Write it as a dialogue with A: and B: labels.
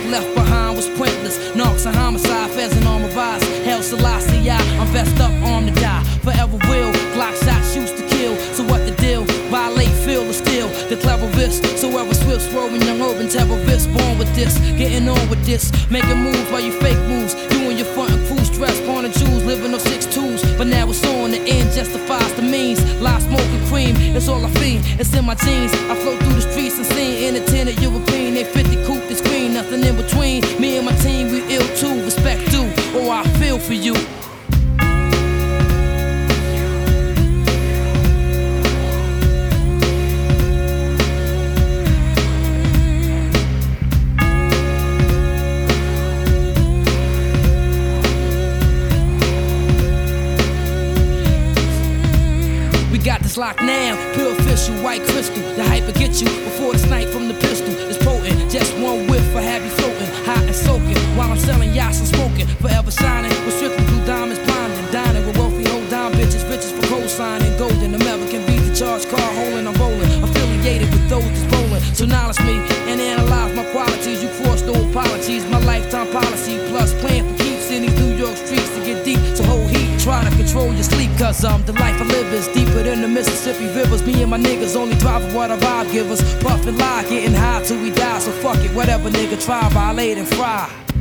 A: left behind was pointless. Narcs and homicide, feds and armor rise. Hell Selassie, I'm vest up, armed to die. Forever will, Glock shots used to kill. So what the deal? Violate, feel or steal. The clever risk, so ever swift, swerving young urban terrorists. Born with this, getting on with this. Making moves while you fake moves. You and your front and crew stress, born in Jews, living on 6'2s. But now it's on, the end justifies the means. Lie, smoking cream, it's all I feed. It's in my jeans. I flow through the streets and sing entertainment European. They 50 coupe the screen, nothing in between. Me and my team, we ill too. Respect due, oh I feel for you. Got this locked now, pure official, white crystal. The hype will get you before the snipe from the pistol. It's potent, just one whiff, I have you floating, hot and soaking. While I'm selling yachts and smoking, forever shining with strictly blue diamonds, blinding, dining with wealthy old dime bitches, riches for co-signing, golden American beat the charge car holding, I'm rolling, affiliated with those that's rolling. So knowledge me and analyze my qualities. You cross no apologies, my lifetime policy plus plan for keeps in these New York streets to get deep. So hold heat. Try to control your sleep, cause the life I live is deeper than the Mississippi rivers. Me and my niggas only drive for what a vibe give us. Puff and lie, getting high till we die. So fuck it, whatever nigga try, violate and fry.